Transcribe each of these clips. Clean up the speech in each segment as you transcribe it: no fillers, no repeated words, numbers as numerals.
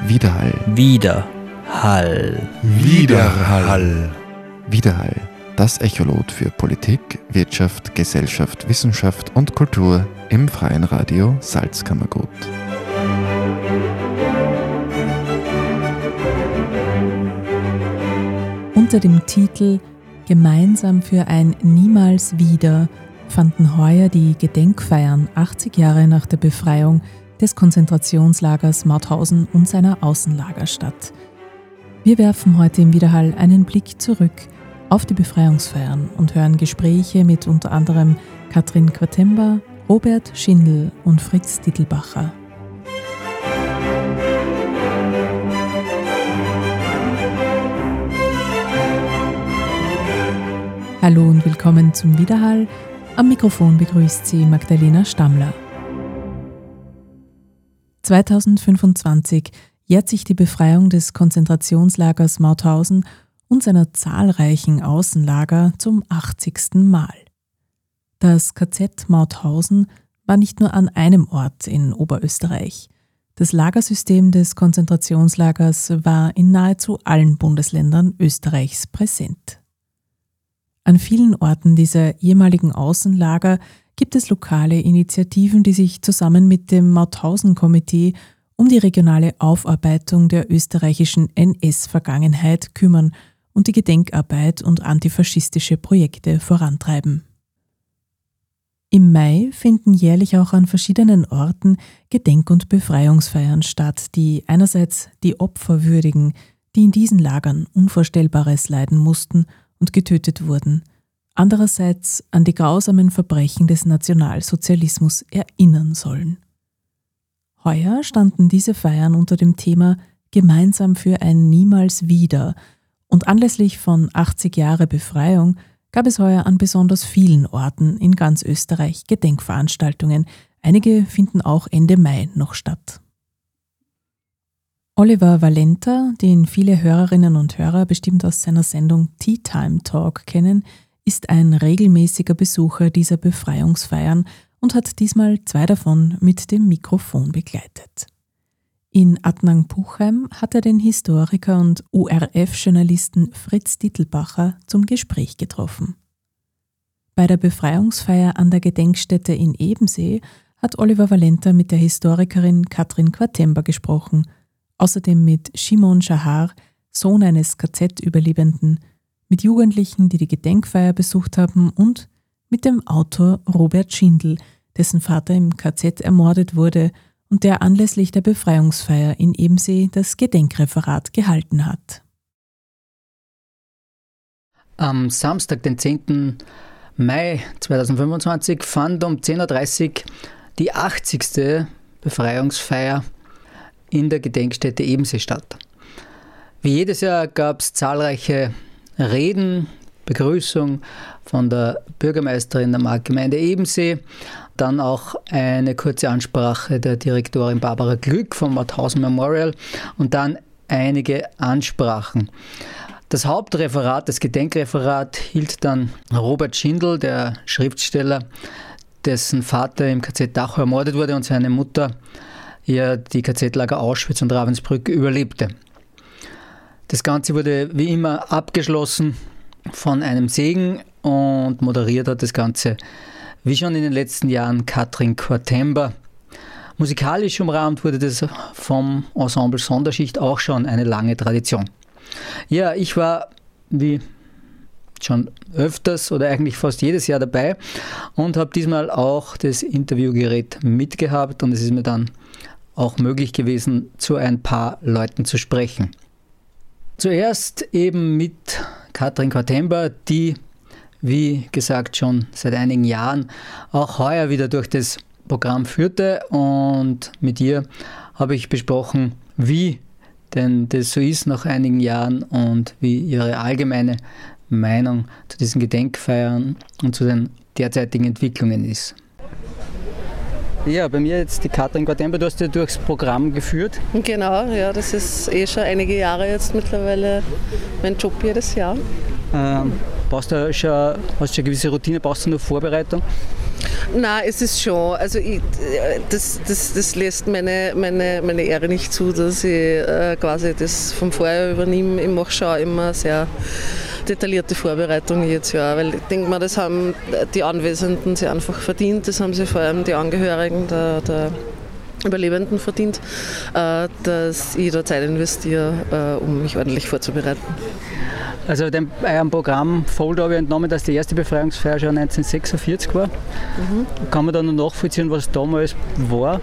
Widerhall. Widerhall. Widerhall. Widerhall. Das Echolot für Politik, Wirtschaft, Gesellschaft, Wissenschaft und Kultur im Freien Radio Salzkammergut. Unter dem Titel Gemeinsam für ein Niemals wieder fanden heuer die Gedenkfeiern 80 Jahre nach der Befreiung des Konzentrationslagers Mauthausen und seiner Außenlager statt. Wir werfen heute im Widerhall einen Blick zurück auf die Befreiungsfeiern und hören Gespräche mit unter anderem Katrin Quatember, Robert Schindel und Fritz Dittelbacher. Hallo und willkommen zum Widerhall. Am Mikrofon begrüßt Sie Magdalena Stammler. 2025 jährt sich die Befreiung des Konzentrationslagers Mauthausen und seiner zahlreichen Außenlager zum 80. Mal. Das KZ Mauthausen war nicht nur an einem Ort in Oberösterreich. Das Lagersystem des Konzentrationslagers war in nahezu allen Bundesländern Österreichs präsent. An vielen Orten dieser ehemaligen Außenlager gibt es lokale Initiativen, die sich zusammen mit dem Mauthausen-Komitee um die regionale Aufarbeitung der österreichischen NS-Vergangenheit kümmern und die Gedenkarbeit und antifaschistische Projekte vorantreiben. Im Mai finden jährlich auch an verschiedenen Orten Gedenk- und Befreiungsfeiern statt, die einerseits die Opfer würdigen, die in diesen Lagern Unvorstellbares leiden mussten und getötet wurden, andererseits an die grausamen Verbrechen des Nationalsozialismus erinnern sollen. Heuer standen diese Feiern unter dem Thema Gemeinsam für ein Niemals wieder und anlässlich von 80 Jahre Befreiung gab es heuer an besonders vielen Orten in ganz Österreich Gedenkveranstaltungen. Einige finden auch Ende Mai noch statt. Oliver Valenta, den viele Hörerinnen und Hörer bestimmt aus seiner Sendung Tea Time Talk kennen, ist ein regelmäßiger Besucher dieser Befreiungsfeiern und hat diesmal 2 davon mit dem Mikrofon begleitet. In Adnang-Puchheim hat er den Historiker und ORF-Journalisten Fritz Dittelbacher zum Gespräch getroffen. Bei der Befreiungsfeier an der Gedenkstätte in Ebensee hat Oliver Valenta mit der Historikerin Katrin Quatember gesprochen, außerdem mit Shimon Shahar, Sohn eines KZ-Überlebenden, mit Jugendlichen, die die Gedenkfeier besucht haben und mit dem Autor Robert Schindel, dessen Vater im KZ ermordet wurde und der anlässlich der Befreiungsfeier in Ebensee das Gedenkreferat gehalten hat. Am Samstag, den 10. Mai 2025, fand um 10.30 Uhr die 80. Befreiungsfeier in der Gedenkstätte Ebensee statt. Wie jedes Jahr gab es zahlreiche Reden, Begrüßung von der Bürgermeisterin der Marktgemeinde Ebensee, dann auch eine kurze Ansprache der Direktorin Barbara Glück vom Mauthausen Memorial und dann einige Ansprachen. Das Hauptreferat, das Gedenkreferat, hielt dann Robert Schindel, der Schriftsteller, dessen Vater im KZ Dachau ermordet wurde und seine Mutter die KZ-Lager Auschwitz und Ravensbrück überlebte. Das Ganze wurde wie immer abgeschlossen von einem Segen und moderiert hat das Ganze, wie schon in den letzten Jahren, Katrin Quatember. Musikalisch umrahmt wurde das vom Ensemble Sonderschicht, auch schon eine lange Tradition. Ja, ich war wie schon öfters oder eigentlich fast jedes Jahr dabei und habe diesmal auch das Interviewgerät mitgehabt und es ist mir dann auch möglich gewesen, zu ein paar Leuten zu sprechen. Zuerst eben mit Katrin Quatember, die, wie gesagt, schon seit einigen Jahren auch heuer wieder durch das Programm führte, und mit ihr habe ich besprochen, wie denn das so ist nach einigen Jahren und wie ihre allgemeine Meinung zu diesen Gedenkfeiern und zu den derzeitigen Entwicklungen ist. Ja, bei mir jetzt die Katrin Quatember, du hast ja durchs Programm geführt. Genau, ja, das ist schon einige Jahre jetzt mittlerweile mein Job jedes Jahr. Hast du schon eine gewisse Routine, brauchst du nur Vorbereitung? Nein, es ist schon. Also das lässt meine Ehre nicht zu, dass ich quasi das vom Vorjahr übernehme. Ich mache schon immer sehr detaillierte Vorbereitungen jedes Jahr, weil ich denke mal, das haben die Anwesenden sich einfach verdient. Das haben sie vor allem die Angehörigen der Überlebenden verdient, dass ich da Zeit investiere, um mich ordentlich vorzubereiten. Also eurem Programmfolder habe ich entnommen, dass die erste Befreiungsfeier schon 1946 war. Kann man da noch nachvollziehen, was damals war?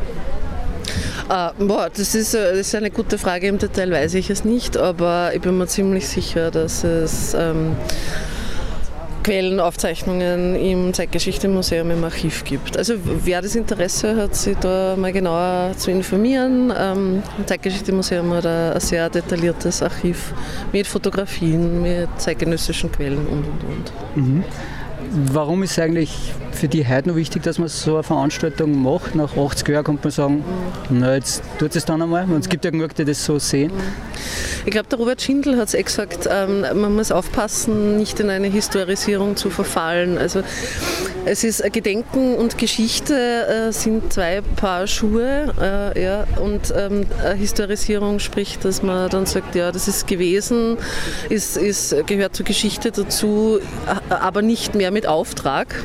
Das ist eine gute Frage. Im Detail weiß ich es nicht, aber ich bin mir ziemlich sicher, dass es Quellen, Aufzeichnungen im Zeitgeschichte-Museum im Archiv gibt. Also wer das Interesse hat, sich da mal genauer zu informieren, im Zeitgeschichte-Museum hat ein sehr detailliertes Archiv mit Fotografien, mit zeitgenössischen Quellen und. Mhm. Warum ist es eigentlich für die heute noch wichtig, dass man so eine Veranstaltung macht? Nach 80 Jahren kommt man sagen, na jetzt tut es dann einmal. Und es gibt ja genug, die das so sehen. Ich glaube, der Robert Schindel hat es gesagt, man muss aufpassen, nicht in eine Historisierung zu verfallen. Also es ist Gedenken und Geschichte sind zwei Paar Schuhe. Und Historisierung spricht, dass man dann sagt, ja, das ist gewesen, gehört zur Geschichte dazu, aber nicht mehr mit Auftrag.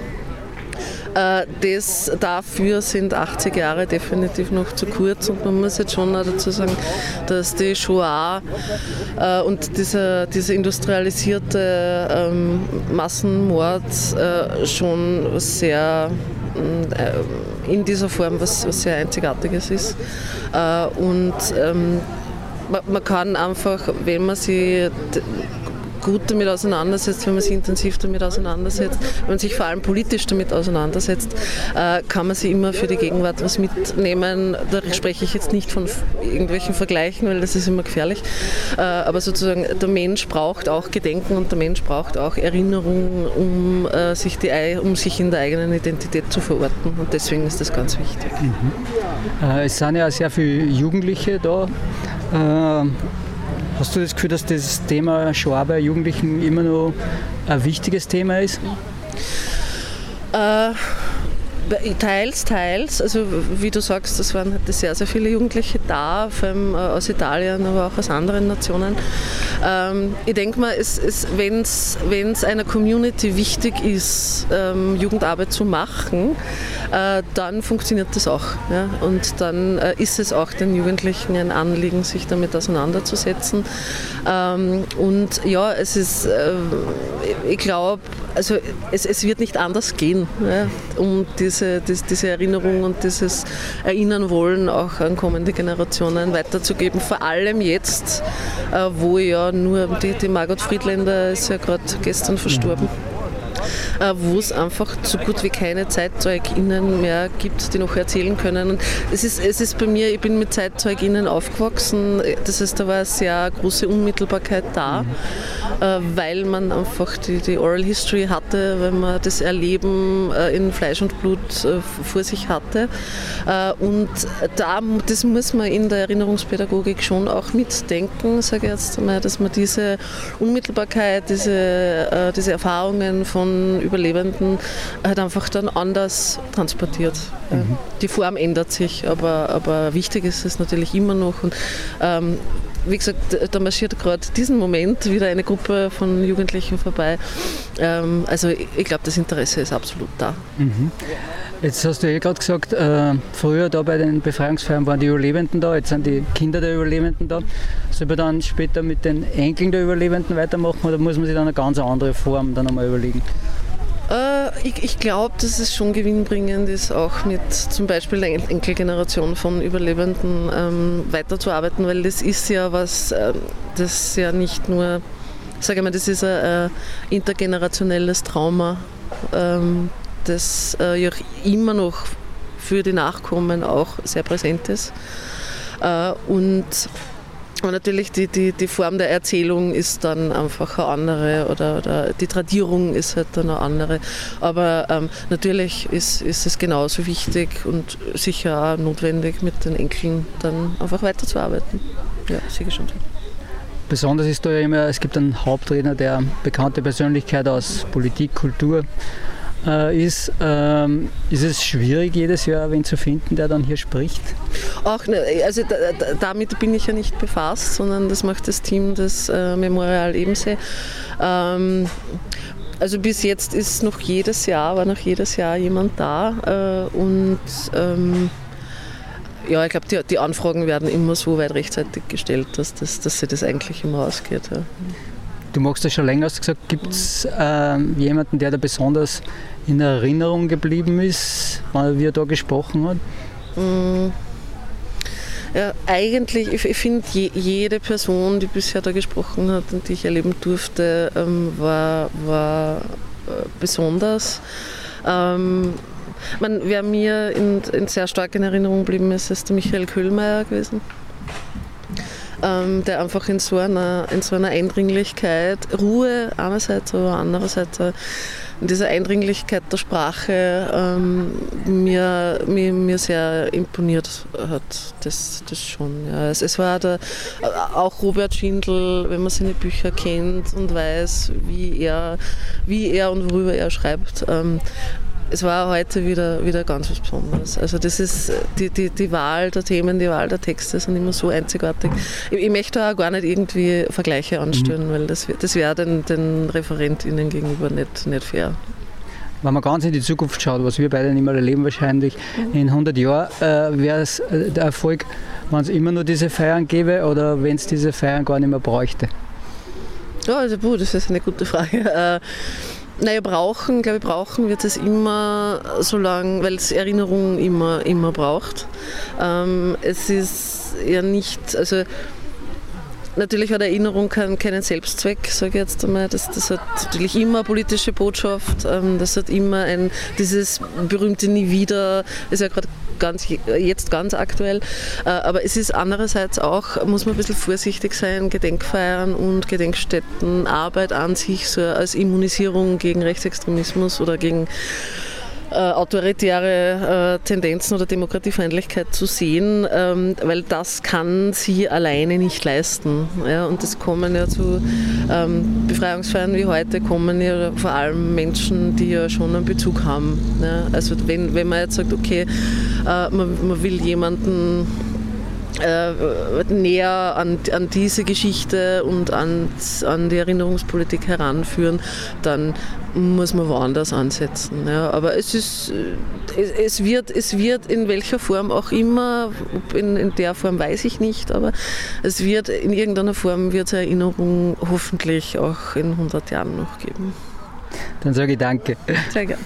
Dafür sind 80 Jahre definitiv noch zu kurz und man muss jetzt schon dazu sagen, dass die Shoah und dieser industrialisierte Massenmord schon sehr in dieser Form was sehr Einzigartiges ist. Man kann einfach, wenn man sich gut damit auseinandersetzt, wenn man sich intensiv damit auseinandersetzt, wenn man sich vor allem politisch damit auseinandersetzt, kann man sich immer für die Gegenwart was mitnehmen. Da spreche ich jetzt nicht von irgendwelchen Vergleichen, weil das ist immer gefährlich. Aber sozusagen der Mensch braucht auch Gedenken und der Mensch braucht auch Erinnerung, um sich in der eigenen Identität zu verorten. Und deswegen ist das ganz wichtig. Es sind ja sehr viele Jugendliche da. Hast du das Gefühl, dass das Thema Shoah bei Jugendlichen immer noch ein wichtiges Thema ist? Teils. Also wie du sagst, es waren halt sehr, sehr viele Jugendliche da, vor allem aus Italien, aber auch aus anderen Nationen. Ich denke mal, wenn es einer Community wichtig ist, Jugendarbeit zu machen, dann funktioniert das auch. Ja? Und dann ist es auch den Jugendlichen ein Anliegen, sich damit auseinanderzusetzen. Und ja, es ist, ich glaube, also es wird nicht anders gehen, ja? Um diese Erinnerung und dieses Erinnern wollen auch an kommende Generationen weiterzugeben. Vor allem jetzt, wo ja nur die Margot Friedländer ist ja gerade gestern verstorben. Wo es einfach so gut wie keine ZeitzeugInnen mehr gibt, die noch erzählen können. Und es ist bei mir, ich bin mit ZeitzeugInnen aufgewachsen, das heißt, da war eine sehr große Unmittelbarkeit da, weil man einfach die Oral History hatte, weil man das Erleben in Fleisch und Blut vor sich hatte. Und das muss man in der Erinnerungspädagogik schon auch mitdenken, sage ich jetzt einmal, dass man diese Unmittelbarkeit, diese Erfahrungen von Überlebenden halt einfach dann anders transportiert. Die Form ändert sich, aber wichtig ist es natürlich immer noch. Und wie gesagt, da marschiert gerade diesen Moment wieder eine Gruppe von Jugendlichen vorbei. Also ich glaube, das Interesse ist absolut da. Jetzt hast du gerade gesagt, früher da bei den Befreiungsfeiern waren die Überlebenden da, jetzt sind die Kinder der Überlebenden da. Soll man dann später mit den Enkeln der Überlebenden weitermachen oder muss man sich dann eine ganz andere Form dann einmal überlegen? Ich glaube, dass es schon gewinnbringend ist, auch mit zum Beispiel der Enkelgeneration von Überlebenden weiterzuarbeiten, weil das ist ja was, das ja nicht nur, sage ich mal, das ist ein intergenerationelles Trauma, das ja immer noch für die Nachkommen auch sehr präsent ist. Und natürlich die Form der Erzählung ist dann einfach eine andere oder die Tradierung ist halt dann eine andere. Aber natürlich ist es genauso wichtig und sicher auch notwendig, mit den Enkeln dann einfach weiterzuarbeiten. Ja, sicher schon. Besonders ist da ja immer, es gibt einen Hauptredner, der bekannte Persönlichkeit aus Politik, Kultur ist es schwierig, jedes Jahr wen zu finden, der dann hier spricht? Auch, also damit bin ich ja nicht befasst, sondern das macht das Team des Memorial Ebensee. Also bis jetzt ist war noch jedes Jahr jemand da und ja, ich glaube, die Anfragen werden immer so weit rechtzeitig gestellt, dass sich das eigentlich immer ausgeht. Ja. Du machst das schon länger, hast gesagt, gibt es jemanden, der da besonders in Erinnerung geblieben ist, wie er da gesprochen hat? Ja, eigentlich, ich finde, jede Person, die bisher da gesprochen hat und die ich erleben durfte, war besonders. Wer mir in sehr stark in Erinnerung geblieben ist, ist der Michael Köhlmeier gewesen. Der einfach in so einer Eindringlichkeit, Ruhe einerseits, aber andererseits in dieser Eindringlichkeit der Sprache mir sehr imponiert hat. Das schon. Ja. Es war auch Robert Schindel, wenn man seine Bücher kennt und weiß, wie er und worüber er schreibt. Es war heute wieder ganz was Besonderes. Also das ist die Wahl der Themen, die Wahl der Texte sind immer so einzigartig. Ich möchte auch gar nicht irgendwie Vergleiche anstellen, weil das wäre den ReferentInnen gegenüber nicht fair. Wenn man ganz in die Zukunft schaut, was wir beide nicht mehr erleben wahrscheinlich, in 100 Jahren wäre es der Erfolg, wenn es immer nur diese Feiern gäbe oder wenn es diese Feiern gar nicht mehr bräuchte? Ja, also das ist eine gute Frage. Brauchen wird es immer so lange, weil es Erinnerung immer braucht. Es ist ja nicht, also natürlich hat Erinnerung keinen Selbstzweck, sage ich jetzt einmal. Das hat natürlich immer eine politische Botschaft, das hat immer dieses berühmte Nie wieder, ist ja gerade jetzt ganz aktuell, aber es ist andererseits auch, muss man ein bisschen vorsichtig sein, Gedenkfeiern und Gedenkstätten, Arbeit an sich so als Immunisierung gegen Rechtsextremismus oder gegen autoritäre Tendenzen oder Demokratiefeindlichkeit zu sehen, weil das kann sie alleine nicht leisten. Ja, und das kommen ja zu Befreiungsfeiern wie heute, kommen ja vor allem Menschen, die ja schon einen Bezug haben. Ja, also wenn man jetzt sagt, okay, man will jemanden näher an diese Geschichte und an die Erinnerungspolitik heranführen, dann muss man woanders ansetzen. Ja. Aber es wird in welcher Form auch immer, in der Form weiß ich nicht, aber es wird in irgendeiner Form wird es Erinnerung hoffentlich auch in 100 Jahren noch geben. Dann sage ich danke. Sehr gerne.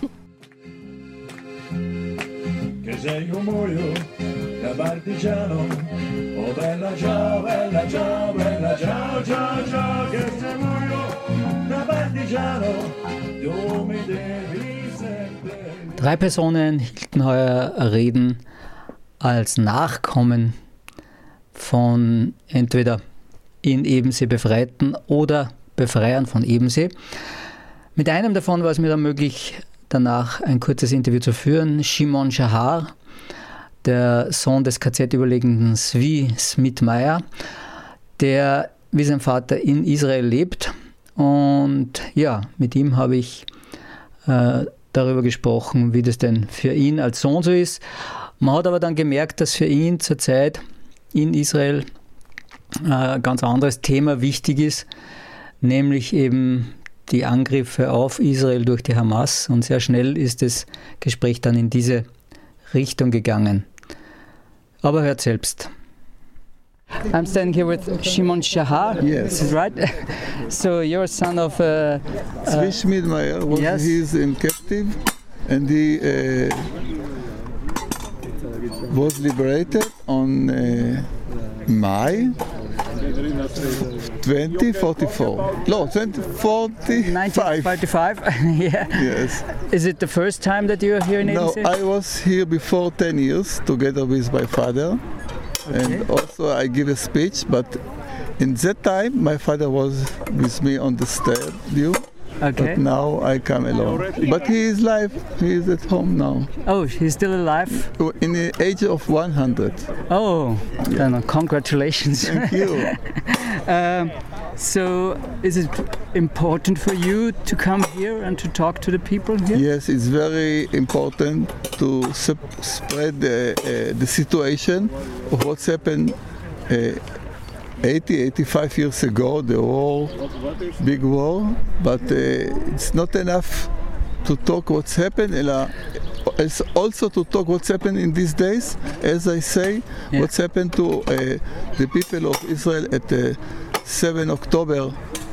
Da partigiano, oh bella ciao, bella ciao, bella ciao, ciao, ciao, che se muoio da partigiano, du mi devi sempre. 3 Personen hielten heuer Reden als Nachkommen von entweder in Ebensee Befreiten oder Befreiern von Ebensee. Mit einem davon war es mir dann möglich, danach ein kurzes Interview zu führen, Shimon Shahar, der Sohn des KZ-Überlebenden Zvi Smith-Meyer, der wie sein Vater in Israel lebt. Und ja, mit ihm habe ich darüber gesprochen, wie das denn für ihn als Sohn so ist. Man hat aber dann gemerkt, dass für ihn zurzeit in Israel ein ganz anderes Thema wichtig ist, nämlich eben die Angriffe auf Israel durch die Hamas. Und sehr schnell ist das Gespräch dann in diese Richtung gegangen. Aber hört selbst. I'm standing here with Shimon Shahar. Yes. This is right. So you're a son of Zvi Smith-Meyer. Yes. He's in captive and he was liberated on May 2044. No, 2045. 1945. Yeah. Yes. Is it the first time that you are here in No, Ebensee? I was here before 10 years together with my father. Okay. And also I give a speech, but in that time my father was with me on the stadium. Okay. But now I come alone. But he is alive. He is at home now. Oh, he's still alive? In the age of 100. Oh, then congratulations. Thank you. So, is it important for you to come here and to talk to the people here? Yes, it's very important to spread the situation of what's happened 85 years ago, the war, big war, but it's not enough to talk what's happened, it's also to talk what's happened in these days, as I say, what's happened to the people of Israel at 7 October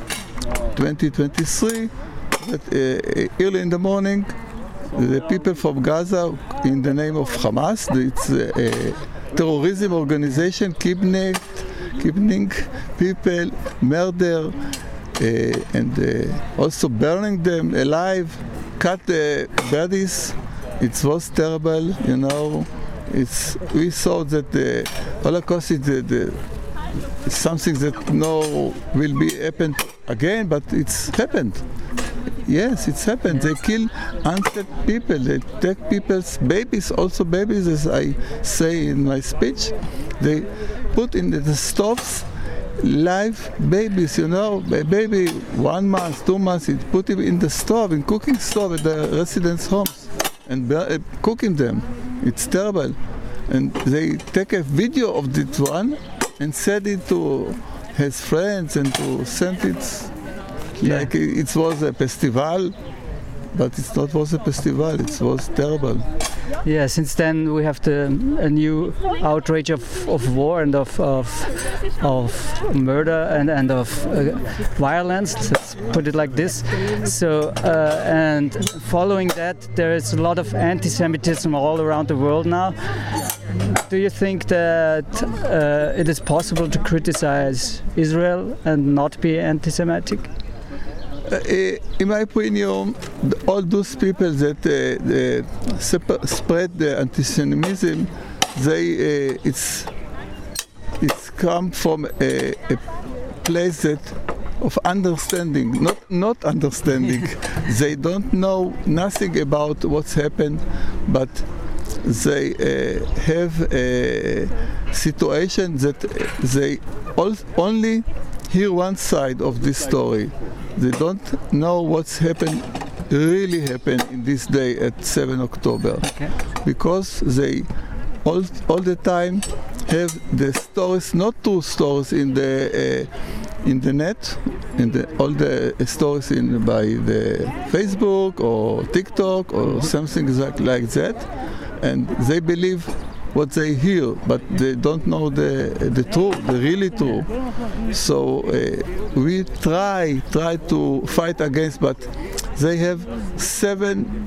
2023, that early in the morning, the people from Gaza, in the name of Hamas, it's a terrorism organization, kidnapping people, murder, and also burning them alive, cut the bodies. It was terrible, you know. We saw that the Holocaust is something that will be happened again, but it's happened. Yes, it's happened. They kill unsaid people. They take people's babies, also babies, as I say in my speech. They put in the stoves live babies, you know, a baby 1 month, 2 months, it put him in the stove, in cooking stove at the residents' homes, and cooking them. It's terrible. And they take a video of this one and send it to his friends and to send it like it was a festival, but it not was a festival, it was terrible. Yeah, since then we have a new outrage of war and of murder and of violence, let's put it like this. So, and following that, there is a lot of anti-Semitism all around the world now. Do you think that it is possible to criticize Israel and not be anti-Semitic? In my opinion, all those people that spread the anti-Semitism, it's come from a place of understanding, not understanding. They don't know nothing about what's happened, but they have a situation that they only hear one side of this story. They don't know what's really happened in this day at 7 October. Okay. Because they all the time have the stories, not true stories in the net, all the stories by the Facebook or TikTok or something like that, and they believe what they hear, but they don't know the truth, the really truth. So we try to fight against, but they have 7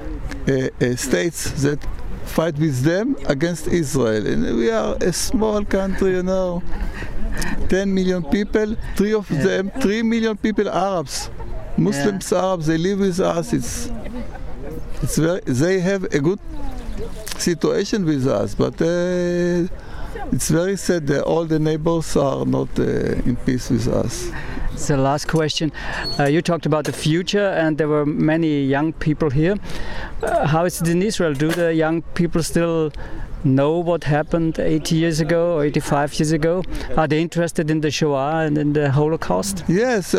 states that fight with them against Israel, and we are a small country, you know. 10 million people, 3 million people Arabs, Muslims, Arabs. They live with us. It's they have a good situation with us, but it's very sad that all the neighbors are not in peace with us. So last question, you talked about the future and there were many young people here. How is it in Israel? Do the young people still know what happened 80 years ago or 85 years ago? Are they interested in the Shoah and in the Holocaust? Yes,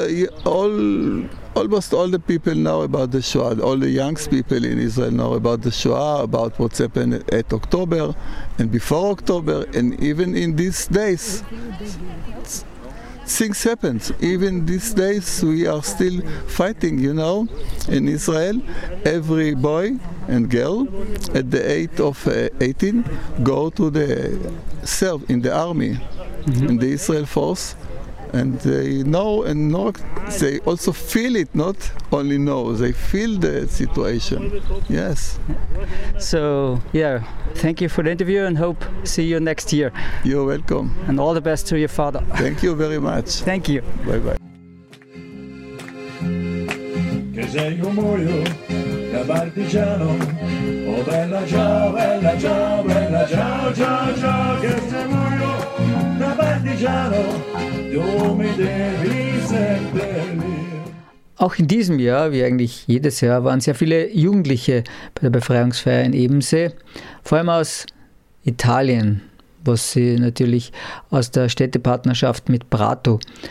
almost all the people know about the Shoah. All the young people in Israel know about the Shoah, about what's happened at October and before October, and even in these days. Things happen. Even these days we are still fighting, you know. In Israel, every boy and girl at the age of 18 go to serve in the army, in the Israel force, and they know they also feel it, not only know, they feel the situation. Yes. So, yeah, thank you for the interview and hope see you next year. You're welcome. And all the best to your father. Thank you very much. Thank you. Bye-bye. Che sei un muoio da partigiano, oh bella ciao, bella ciao, bella ciao, ciao, ciao, che sei muoio da partigiano, du mi devi seppellire. Auch in diesem Jahr, wie eigentlich jedes Jahr, waren sehr viele Jugendliche bei der Befreiungsfeier in Ebensee, vor allem aus Italien, was sie natürlich aus der Städtepartnerschaft mit Prato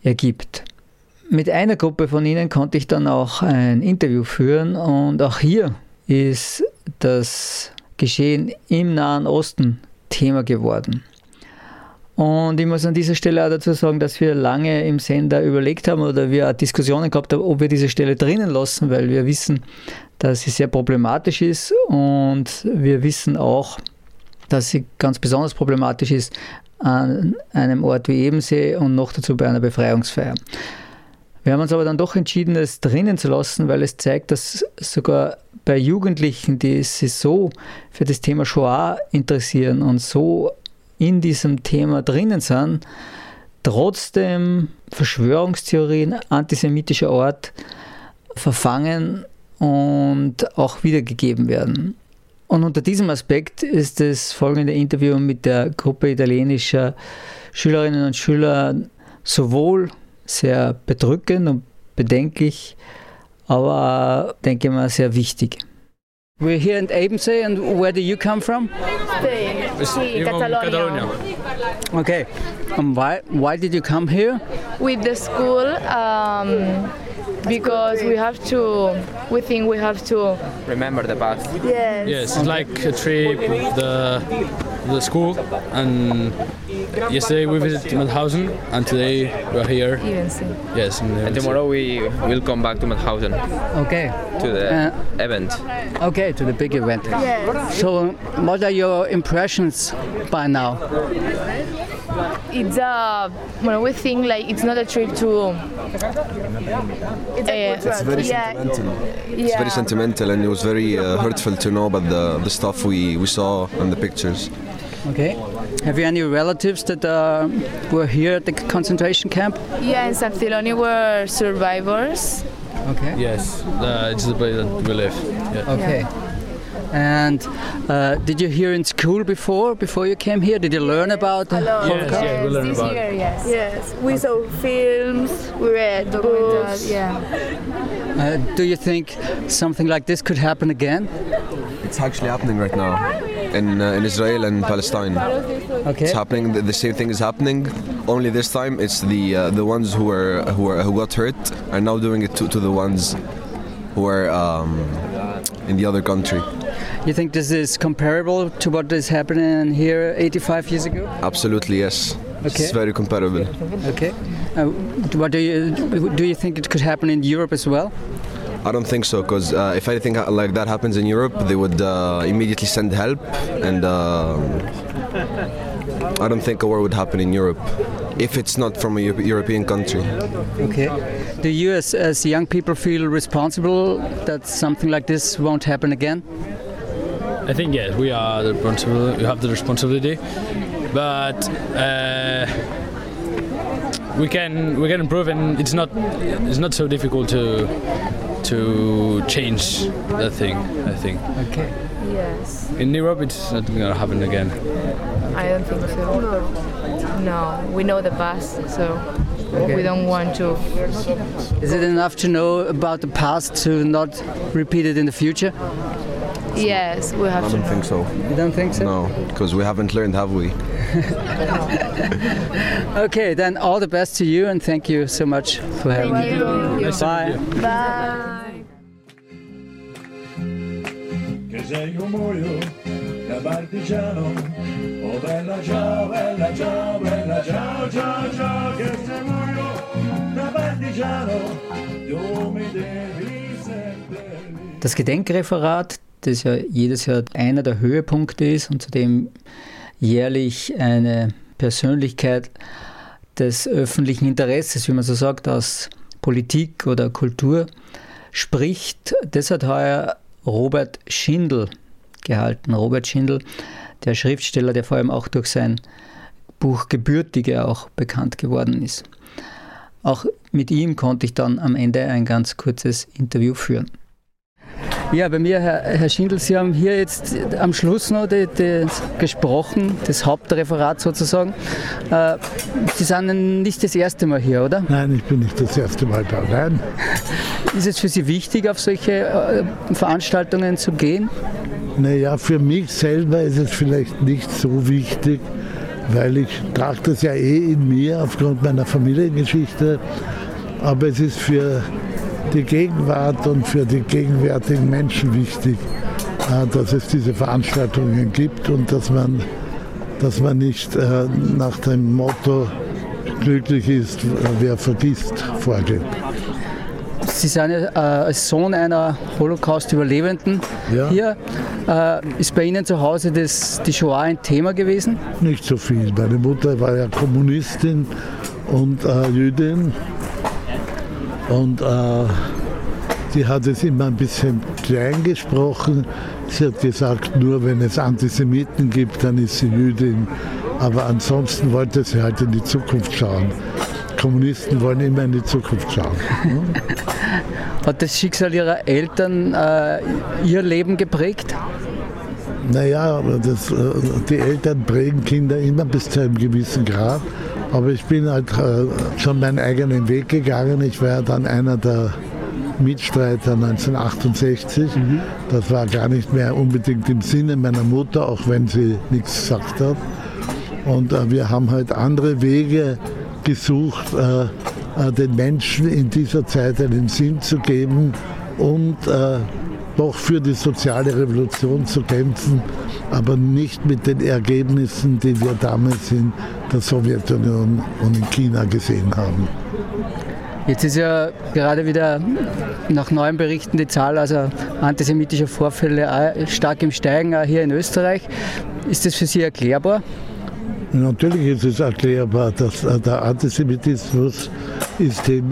ergibt. Mit einer Gruppe von ihnen konnte ich dann auch ein Interview führen und auch hier ist das Geschehen im Nahen Osten Thema geworden. Und ich muss an dieser Stelle auch dazu sagen, dass wir lange im Sender überlegt haben oder wir auch Diskussionen gehabt haben, ob wir diese Stelle drinnen lassen, weil wir wissen, dass sie sehr problematisch ist und wir wissen auch, dass sie ganz besonders problematisch ist an einem Ort wie Ebensee und noch dazu bei einer Befreiungsfeier. Wir haben uns aber dann doch entschieden, es drinnen zu lassen, weil es zeigt, dass sogar bei Jugendlichen, die sich so für das Thema Shoah interessieren und so in diesem Thema drinnen sind, trotzdem Verschwörungstheorien antisemitischer Art verfangen und auch wiedergegeben werden. Und unter diesem Aspekt ist das folgende Interview mit der Gruppe italienischer Schülerinnen und Schüler sowohl sehr bedrückend und bedenklich, aber denke mal sehr wichtig. We're here in Ebensee, and where do you come from? Spain, Catalonia. Okay, and why did you come here? With the school, because we think we have to remember the past. Yes, it's like a trip with the school, and yesterday we visited Mauthausen and today we're here. Yes, and tomorrow we will come back to Mauthausen. Okay. To the event. Okay, to the big event. Yes. So, what are your impressions by now? It's we think like it's not a trip to. It's very sentimental. It's very sentimental, and it was very hurtful to know about the stuff we saw and the pictures. Okay. Have you any relatives that were here at the concentration camp? Yeah, in Santiloni were survivors. Okay. Yes, it's the place that we live. Yeah. Okay. Yeah. And did you hear in school before you came here? Did you learn about the Holocaust? Yes, we learned about it. Yes, we saw films, we read books. Yeah. Do you think something like this could happen again? It's actually happening right now in Israel and Palestine. Okay. It's happening. The same thing is happening. Only this time, it's the ones who got hurt are now doing it to the ones who are in the other country. You think this is comparable to what is happening here 85 years ago? Absolutely, yes. Okay. It's very comparable. Okay. What do you think it could happen in Europe as well? I don't think so, because if anything like that happens in Europe, they would immediately send help, and I don't think a war would happen in Europe if it's not from a European country. Okay. Do you as young people feel responsible that something like this won't happen again? I think yes, we are the responsible. We have the responsibility, but we can improve, and it's not so difficult to change that thing, I think. Okay. Yes. In Europe, it's not going to happen again. I don't think so. No, we know the past, so we don't want to. Is it enough to know about the past to not repeat it in the future? Yes, we have to. I don't think so. You don't think so? No, because we haven't learned, have we? Okay, then all the best to you, and thank you so much for having me. Thank you. Bye. Bye. Che sei un muoio da partigiano, oh bella ciao, bella ciao, bella ciao, ciao, ciao, che sei muoio da partigiano, tu mi devi seppellire. Das Gedenkreferat, das ja jedes Jahr einer der Höhepunkte ist und zudem jährlich eine Persönlichkeit des öffentlichen Interesses, wie man so sagt, aus Politik oder Kultur spricht, das hat heuer Robert Schindel gehalten. Robert Schindel, der Schriftsteller, der vor allem auch durch sein Buch Gebürtige auch bekannt geworden ist. Auch mit ihm konnte ich dann am Ende ein ganz kurzes Interview führen. Ja, bei mir, Herr Schindel, Sie haben hier jetzt am Schluss noch gesprochen, das Hauptreferat sozusagen. Sie sind nicht das erste Mal hier, oder? Nein, ich bin nicht das erste Mal da, nein. Ist es für Sie wichtig, auf solche Veranstaltungen zu gehen? Naja, für mich selber ist es vielleicht nicht so wichtig, weil ich trage das ja in mir aufgrund meiner Familiengeschichte, aber es ist für die Gegenwart und für die gegenwärtigen Menschen wichtig, dass es diese Veranstaltungen gibt und dass man nicht nach dem Motto glücklich ist, wer vergisst, vorgeht. Sie sind ja als Sohn einer Holocaust-Überlebenden. Ja. Hier ist bei Ihnen zu Hause die Shoah ein Thema gewesen? Nicht so viel. Meine Mutter war ja Kommunistin und Jüdin und sie hat es immer ein bisschen klein gesprochen. Sie hat gesagt, nur wenn es Antisemiten gibt, dann ist sie Jüdin. Aber ansonsten wollte sie halt in die Zukunft schauen. Kommunisten wollen immer in die Zukunft schauen. Hat das Schicksal Ihrer Eltern Ihr Leben geprägt? Naja, die Eltern prägen Kinder immer bis zu einem gewissen Grad. Aber ich bin halt schon meinen eigenen Weg gegangen. Ich war ja dann einer der Mitstreiter 1968. Das war gar nicht mehr unbedingt im Sinne meiner Mutter, auch wenn sie nichts gesagt hat. Und wir haben halt andere Wege gesucht, den Menschen in dieser Zeit einen Sinn zu geben und doch für die soziale Revolution zu kämpfen, aber nicht mit den Ergebnissen, die wir damals in der Sowjetunion und in China gesehen haben. Jetzt ist ja gerade wieder nach neuen Berichten die Zahl antisemitischer Vorfälle stark im Steigen, auch hier in Österreich. Ist das für Sie erklärbar? Natürlich ist es erklärbar, dass der Antisemitismus ist im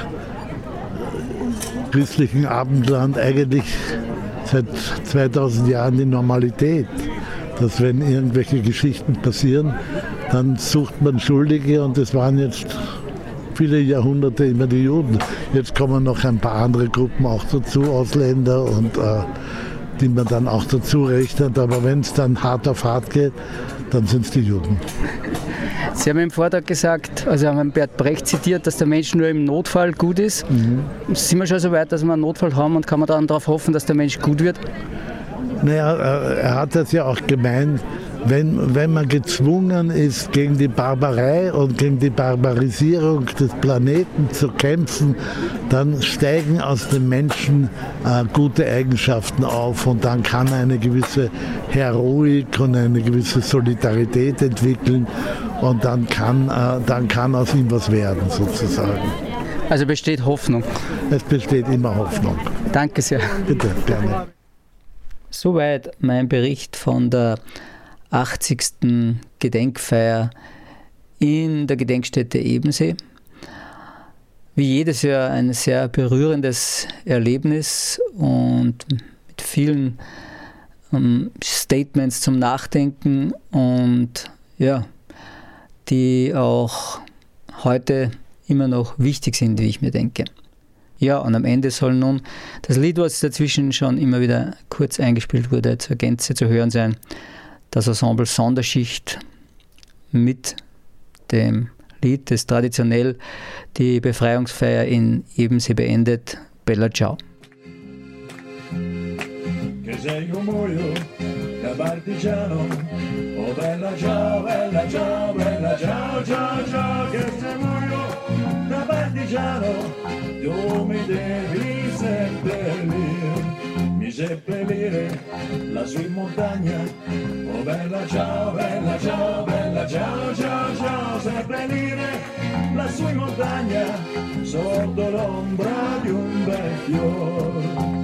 christlichen Abendland eigentlich seit 2000 Jahren die Normalität. Dass wenn irgendwelche Geschichten passieren, dann sucht man Schuldige und es waren jetzt viele Jahrhunderte immer die Juden. Jetzt kommen noch ein paar andere Gruppen auch dazu, Ausländer und die man dann auch dazu rechnet. Aber wenn es dann hart auf hart geht, dann sind es die Juden. Sie haben im Vortrag gesagt, also haben Bert Brecht zitiert, dass der Mensch nur im Notfall gut ist. Sind wir schon so weit, dass wir einen Notfall haben und kann man dann darauf hoffen, dass der Mensch gut wird? Naja, er hat das ja auch gemeint, wenn man gezwungen ist, gegen die Barbarei und gegen die Barbarisierung des Planeten zu kämpfen, dann steigen aus dem Menschen gute Eigenschaften auf und dann kann er eine gewisse Heroik und eine gewisse Solidarität entwickeln und dann kann aus ihm was werden, sozusagen. Also besteht Hoffnung? Es besteht immer Hoffnung. Danke sehr. Bitte, gerne. Soweit mein Bericht von der 80. Gedenkfeier in der Gedenkstätte Ebensee. Wie jedes Jahr ein sehr berührendes Erlebnis und mit vielen Statements zum Nachdenken und ja, die auch heute immer noch wichtig sind, wie ich mir denke. Ja, und am Ende soll nun das Lied, was dazwischen schon immer wieder kurz eingespielt wurde, zur Gänze zu hören sein. Das Ensemble Sonderschicht mit dem Lied, das traditionell die Befreiungsfeier in Ebensee beendet, Bella Ciao. Che sei un muoio da partigiano, oh bella ciao, bella ciao, bella ciao, ciao, ciao, che sei muoio da partigiano, tu mi devi seppellire, mi seppellire lassù in montagna, oh bella ciao, bella ciao, bella ciao, ciao, ciao, seppellire lassù in montagna, sotto l'ombra di un bel fior.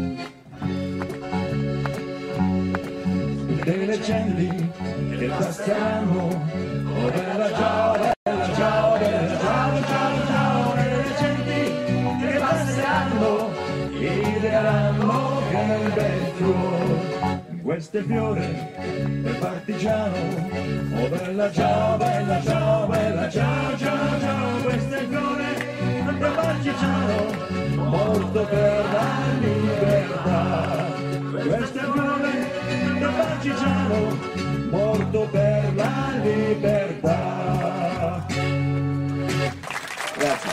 Delle cendi che passeranno, oh bella ciao, bella ciao, bella ciao, ciao, ciao, delle cendi che passeranno, ideeranno che bel fiore, questo è fiore del partigiano, oh bella ciao, bella ciao, bella ciao, ciao, ciao, questo è fiore del partigiano, morto per la libertà, questo è fiore del partigiano, morto per la libertà. Grazie.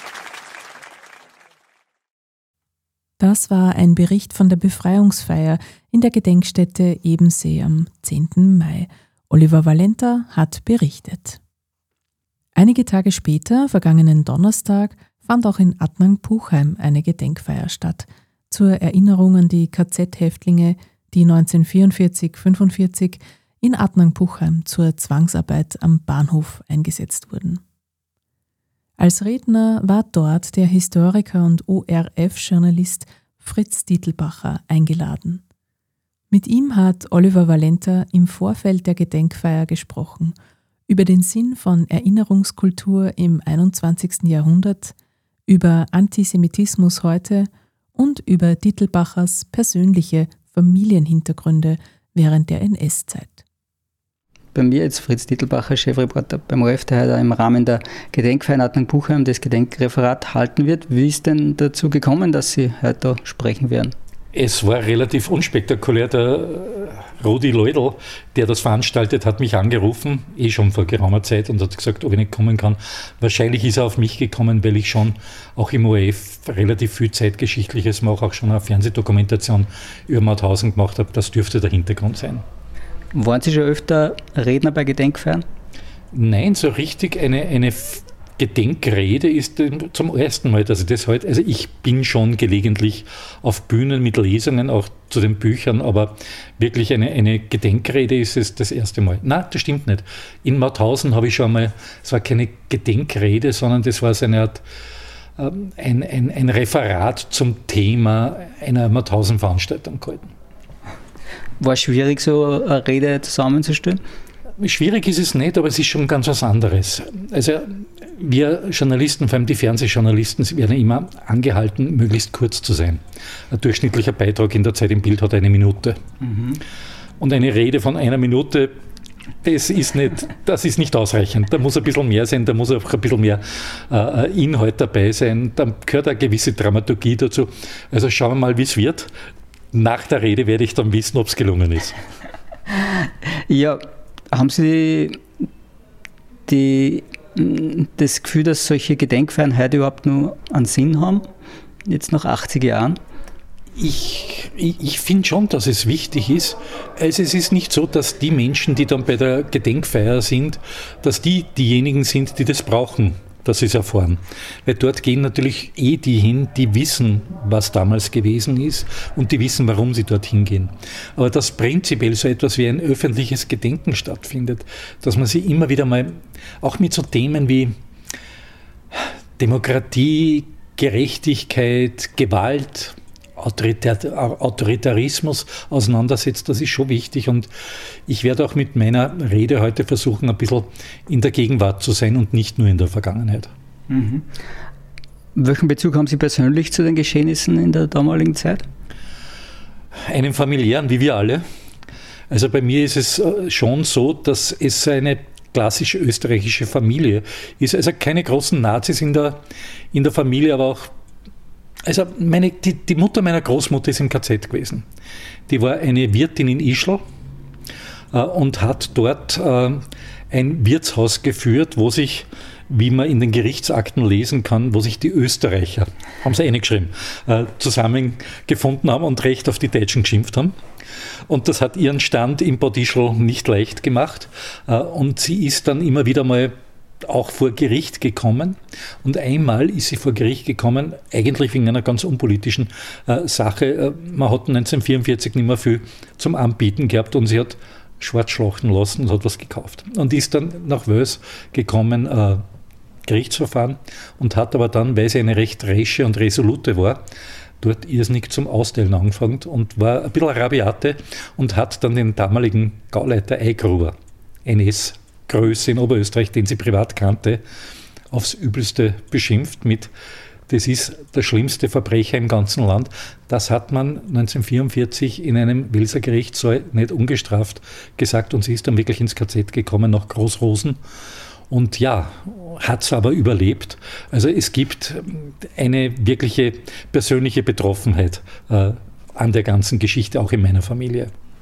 Das war ein Bericht von der Befreiungsfeier in der Gedenkstätte Ebensee am 10. Mai. Oliver Valenta hat berichtet. Einige Tage später, vergangenen Donnerstag, fand auch in Attnang-Puchheim eine Gedenkfeier statt, zur Erinnerung an die KZ-Häftlinge, die 1944-45 in Attnang-Puchheim zur Zwangsarbeit am Bahnhof eingesetzt wurden. Als Redner war dort der Historiker und ORF-Journalist Fritz Dietelbacher eingeladen. Mit ihm hat Oliver Valenta im Vorfeld der Gedenkfeier gesprochen, über den Sinn von Erinnerungskultur im 21. Jahrhundert, über Antisemitismus heute und über Dietelbachers persönliche Familienhintergründe während der NS-Zeit. Bei mir jetzt Fritz Dietelbacher, Chefreporter beim ORF, der heute im Rahmen der Gedenkfeier in Attnang-Puchheim das Gedenkreferat halten wird. Wie ist denn dazu gekommen, dass Sie heute sprechen werden? Es war relativ unspektakulär. Der Rudi Leudl, der das veranstaltet, hat mich angerufen, schon vor geraumer Zeit, und hat gesagt, ob ich nicht kommen kann. Wahrscheinlich ist er auf mich gekommen, weil ich schon auch im ORF relativ viel Zeitgeschichtliches mache, auch schon eine Fernsehdokumentation über Mauthausen gemacht habe. Das dürfte der Hintergrund sein. Waren Sie schon öfter Redner bei Gedenkfeiern? Nein, so richtig eine Gedenkrede ist zum ersten Mal, dass ich das heute, also ich bin schon gelegentlich auf Bühnen mit Lesungen, auch zu den Büchern, aber wirklich eine Gedenkrede ist es das erste Mal. Nein, das stimmt nicht. In Mauthausen habe ich schon mal, es war keine Gedenkrede, sondern das war so eine Art, ein Referat zum Thema einer Mauthausen-Veranstaltung gehalten. War es schwierig, so eine Rede zusammenzustellen? Schwierig ist es nicht, aber es ist schon ganz was anderes. Also wir Journalisten, vor allem die Fernsehjournalisten, werden immer angehalten, möglichst kurz zu sein. Ein durchschnittlicher Beitrag in der Zeit im Bild hat 1 Minute. Mhm. Und eine Rede von 1 Minute, das ist nicht ausreichend. Da muss ein bisschen mehr sein, da muss auch ein bisschen mehr Inhalt dabei sein, da gehört eine gewisse Dramaturgie dazu. Also schauen wir mal, wie es wird. Nach der Rede werde ich dann wissen, ob es gelungen ist. Ja, haben Sie das Gefühl, dass solche Gedenkfeiern heute überhaupt nur einen Sinn haben, jetzt nach 80 Jahren? Ich finde schon, dass es wichtig ist. Also es ist nicht so, dass die Menschen, die dann bei der Gedenkfeier sind, dass diejenigen sind, die das brauchen, dass sie es erfahren. Weil dort gehen natürlich die hin, die wissen, was damals gewesen ist und die wissen, warum sie dorthin gehen. Aber dass prinzipiell so etwas wie ein öffentliches Gedenken stattfindet, dass man sich immer wieder mal auch mit so Themen wie Demokratie, Gerechtigkeit, Gewalt, Autoritarismus auseinandersetzt, das ist schon wichtig, und ich werde auch mit meiner Rede heute versuchen, ein bisschen in der Gegenwart zu sein und nicht nur in der Vergangenheit. Mhm. Welchen Bezug haben Sie persönlich zu den Geschehnissen in der damaligen Zeit? Einen familiären, wie wir alle. Also bei mir ist es schon so, dass es eine klassische österreichische Familie ist. Also keine großen Nazis in der Familie, aber auch. Also die Mutter meiner Großmutter ist im KZ gewesen. Die war eine Wirtin in Ischl und hat dort ein Wirtshaus geführt, wo sich, wie man in den Gerichtsakten lesen kann, wo sich die Österreicher, haben sie reingeschrieben, zusammengefunden haben und recht auf die Deutschen geschimpft haben. Und das hat ihren Stand in Bad Ischl nicht leicht gemacht. Und sie ist dann immer wieder mal auch vor Gericht gekommen, und einmal ist sie vor Gericht gekommen, eigentlich wegen einer ganz unpolitischen Sache. Man hat 1944 nicht mehr viel zum Anbieten gehabt und sie hat schwarz schlachten lassen und hat was gekauft. Und ist dann nach Wels gekommen, Gerichtsverfahren, und hat aber dann, weil sie eine recht resche und resolute war, dort irrsinnig zum Austeilen angefangen und war ein bisschen rabiate und hat dann den damaligen Gauleiter Eigruber, NS Größe in Oberösterreich, den sie privat kannte, aufs Übelste beschimpft mit, das ist der schlimmste Verbrecher im ganzen Land. Das hat man 1944 in einem Welser Gerichtssaal nicht ungestraft gesagt, und sie ist dann wirklich ins KZ gekommen nach Großrosen und ja, hat es aber überlebt. Also es gibt eine wirkliche persönliche Betroffenheit an der ganzen Geschichte, auch in meiner Familie.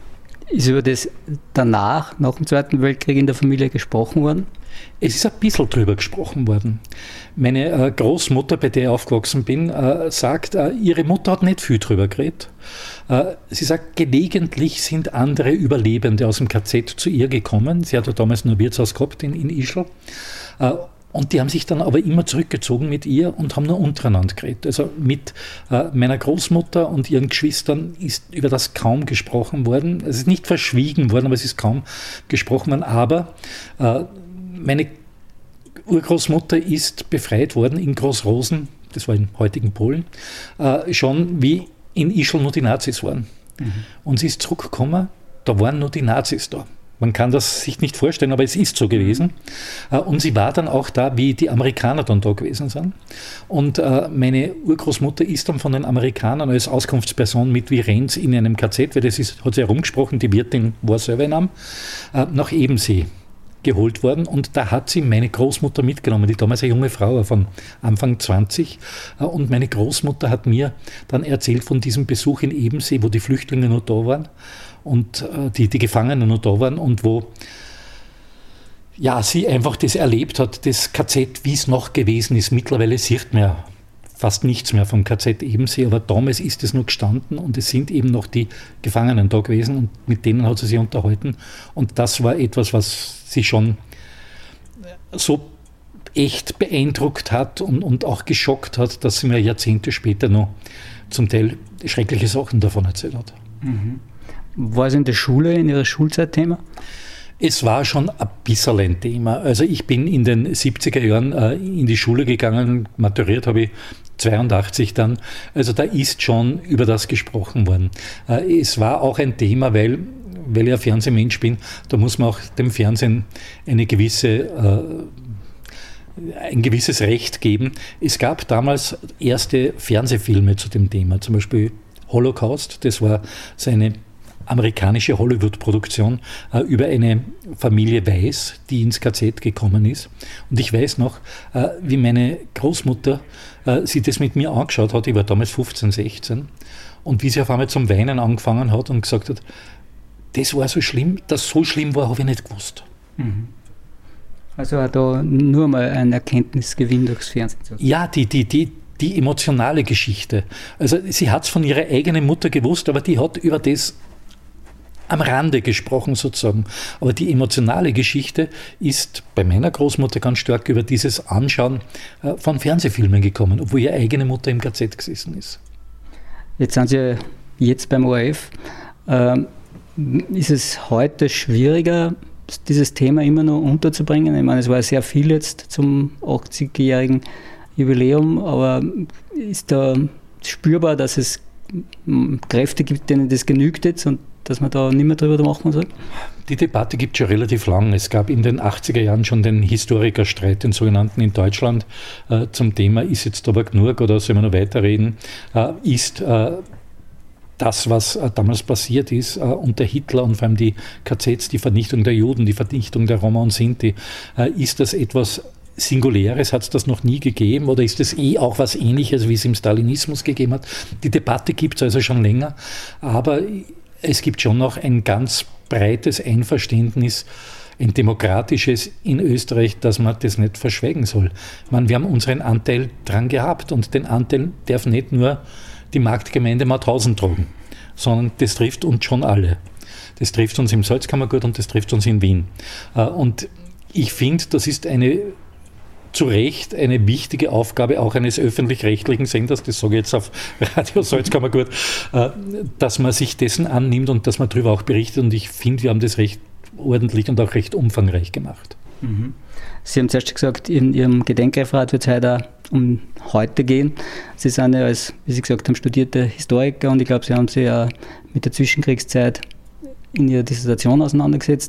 Ist über das danach, nach dem Zweiten Weltkrieg in der Familie gesprochen worden? Es ist ein bisschen drüber gesprochen worden. Meine Großmutter, bei der ich aufgewachsen bin, sagt, ihre Mutter hat nicht viel drüber geredet. Sie sagt, gelegentlich sind andere Überlebende aus dem KZ zu ihr gekommen. Sie hat ja damals nur ein Wirtshaus gehabt in Ischl. Und die haben sich dann aber immer zurückgezogen mit ihr und haben nur untereinander geredet. Also mit meiner Großmutter und ihren Geschwistern ist über das kaum gesprochen worden. Es ist nicht verschwiegen worden, aber es ist kaum gesprochen worden. Aber meine Urgroßmutter ist befreit worden in Großrosen, das war im heutigen Polen, schon wie in Ischl nur die Nazis waren. Mhm. Und sie ist zurückgekommen, da waren nur die Nazis da. Man kann das sich nicht vorstellen, aber es ist so gewesen. Und sie war dann auch da, wie die Amerikaner dann da gewesen sind. Und meine Urgroßmutter ist dann von den Amerikanern als Auskunftsperson mit Virenz in einem KZ, weil das ist, hat sie herumgesprochen, die Wirtin war selber in einem, nach Ebensee geholt worden. Und da hat sie meine Großmutter mitgenommen, die damals eine junge Frau war, von Anfang 20. Und meine Großmutter hat mir dann erzählt von diesem Besuch in Ebensee, wo die Flüchtlinge noch da waren und die Gefangenen noch da waren und wo ja, sie einfach das erlebt hat, das KZ, wie es noch gewesen ist. Mittlerweile sieht man ja fast nichts mehr vom KZ Ebensee, aber damals ist es noch gestanden und es sind eben noch die Gefangenen da gewesen und mit denen hat sie sich unterhalten. Und das war etwas, was sie schon so echt beeindruckt hat und auch geschockt hat, dass sie mir Jahrzehnte später noch zum Teil schreckliche Sachen davon erzählt hat. Mhm. War es in der Schule, in Ihrer Schulzeit Thema? Es war schon ein bisschen ein Thema. Also ich bin in den 70er Jahren in die Schule gegangen, maturiert habe ich 82 dann. Also da ist schon über das gesprochen worden. Es war auch ein Thema, weil ich ein Fernsehmensch bin, da muss man auch dem Fernsehen ein gewisses Recht geben. Es gab damals erste Fernsehfilme zu dem Thema, zum Beispiel Holocaust, das war seine amerikanische Hollywood-Produktion über eine Familie Weiß, die ins KZ gekommen ist. Und ich weiß noch, wie meine Großmutter sie das mit mir angeschaut hat, ich war damals 15, 16, und wie sie auf einmal zum Weinen angefangen hat und gesagt hat, das war so schlimm, dass so schlimm war, habe ich nicht gewusst. Mhm. Also hat da nur mal ein Erkenntnisgewinn durchs Fernsehen. Ja, die emotionale Geschichte. Also sie hat es von ihrer eigenen Mutter gewusst, aber die hat über das am Rande gesprochen sozusagen. Aber die emotionale Geschichte ist bei meiner Großmutter ganz stark über dieses Anschauen von Fernsehfilmen gekommen, obwohl ihre eigene Mutter im KZ gesessen ist. Jetzt sind Sie jetzt beim ORF. Ist es heute schwieriger, dieses Thema immer noch unterzubringen? Ich meine, es war sehr viel jetzt zum 80-jährigen Jubiläum, aber ist da spürbar, dass es Kräfte gibt, denen das genügt jetzt und dass man da nicht mehr drüber machen soll? Die Debatte gibt es schon relativ lang. Es gab in den 80er Jahren schon den Historikerstreit, den sogenannten in Deutschland, zum Thema, ist jetzt aber genug oder soll man noch weiterreden? Ist das, was damals passiert ist, unter Hitler und vor allem die KZs, die Vernichtung der Juden, die Vernichtung der Roma und Sinti, ist das etwas Singuläres, hat es das noch nie gegeben oder ist es auch was Ähnliches, wie es im Stalinismus gegeben hat? Die Debatte gibt es also schon länger, aber es gibt schon noch ein ganz breites Einverständnis, ein demokratisches in Österreich, dass man das nicht verschweigen soll. Wir haben unseren Anteil dran gehabt und den Anteil darf nicht nur die Marktgemeinde Mauthausen tragen, sondern das trifft uns schon alle. Das trifft uns im Salzkammergut und das trifft uns in Wien. Und ich finde, das ist zu Recht eine wichtige Aufgabe auch eines öffentlich-rechtlichen Senders, das sage ich jetzt auf Radio Salzkammergut, dass man sich dessen annimmt und dass man darüber auch berichtet. Und ich finde, wir haben das recht ordentlich und auch recht umfangreich gemacht. Mhm. Sie haben zuerst gesagt, in Ihrem Gedenkreferat wird es heute um heute gehen. Sie sind ja als, wie Sie gesagt haben, studierte Historiker und ich glaube, Sie haben sich ja mit der Zwischenkriegszeit in Ihrer Dissertation auseinandergesetzt.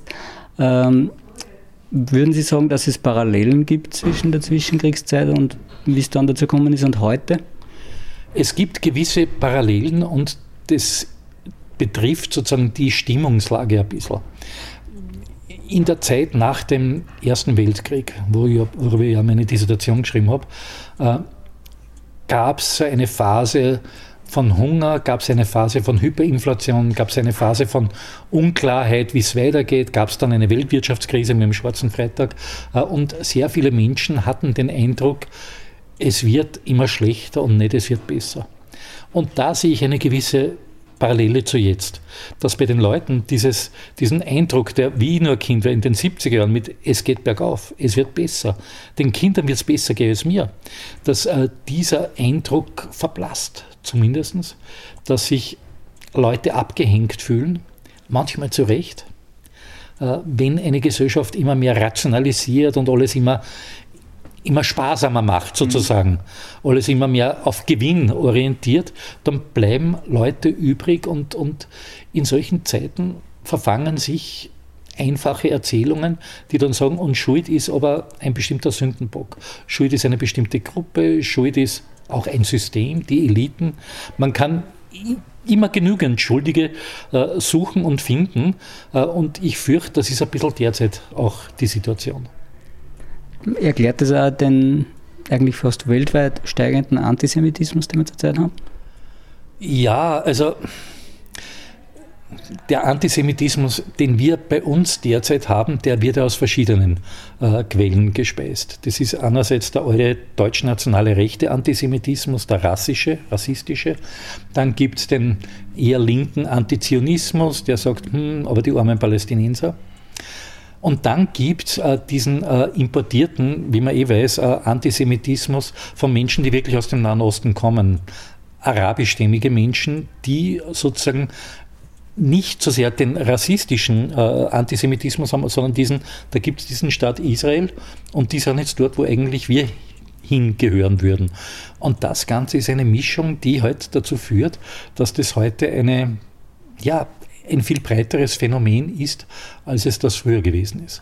Würden Sie sagen, dass es Parallelen gibt zwischen der Zwischenkriegszeit und wie es dann dazu gekommen ist und heute? Es gibt gewisse Parallelen und das betrifft sozusagen die Stimmungslage ein bisschen. In der Zeit nach dem Ersten Weltkrieg, worüber ich ja meine Dissertation geschrieben habe, gab es eine Phase, von Hunger, gab es eine Phase von Hyperinflation, gab es eine Phase von Unklarheit, wie es weitergeht, gab es dann eine Weltwirtschaftskrise mit dem Schwarzen Freitag und sehr viele Menschen hatten den Eindruck, es wird immer schlechter und nicht, es wird besser. Und da sehe ich eine gewisse Parallele zu jetzt, dass bei den Leuten diesen Eindruck, der wie nur Kind war in den 70er Jahren mit es geht bergauf, es wird besser, den Kindern wird es besser gehen als mir, dass dieser Eindruck verblasst zumindest, dass sich Leute abgehängt fühlen, manchmal zu Recht, wenn eine Gesellschaft immer mehr rationalisiert und alles immer sparsamer macht sozusagen, alles immer mehr auf Gewinn orientiert, dann bleiben Leute übrig und in solchen Zeiten verfangen sich einfache Erzählungen, die dann sagen, und Schuld ist aber ein bestimmter Sündenbock. Schuld ist eine bestimmte Gruppe, Schuld ist auch ein System, die Eliten. Man kann immer genügend Schuldige suchen und finden und ich fürchte, das ist ein bisschen derzeit auch die Situation. Erklärt das auch den eigentlich fast weltweit steigenden Antisemitismus, den wir zurzeit haben? Ja, also der Antisemitismus, den wir bei uns derzeit haben, der wird aus verschiedenen Quellen gespeist. Das ist einerseits der alte deutsch-nationale rechte Antisemitismus, der rassistische. Dann gibt es den eher linken Antizionismus, der sagt, aber die armen Palästinenser. Und dann gibt es diesen importierten, wie man weiß, Antisemitismus von Menschen, die wirklich aus dem Nahen Osten kommen. Arabischstämmige Menschen, die sozusagen nicht so sehr den rassistischen Antisemitismus haben, sondern da gibt es diesen Staat Israel und die sind jetzt dort, wo eigentlich wir hingehören würden. Und das Ganze ist eine Mischung, die halt dazu führt, dass das heute ein viel breiteres Phänomen ist, als es das früher gewesen ist.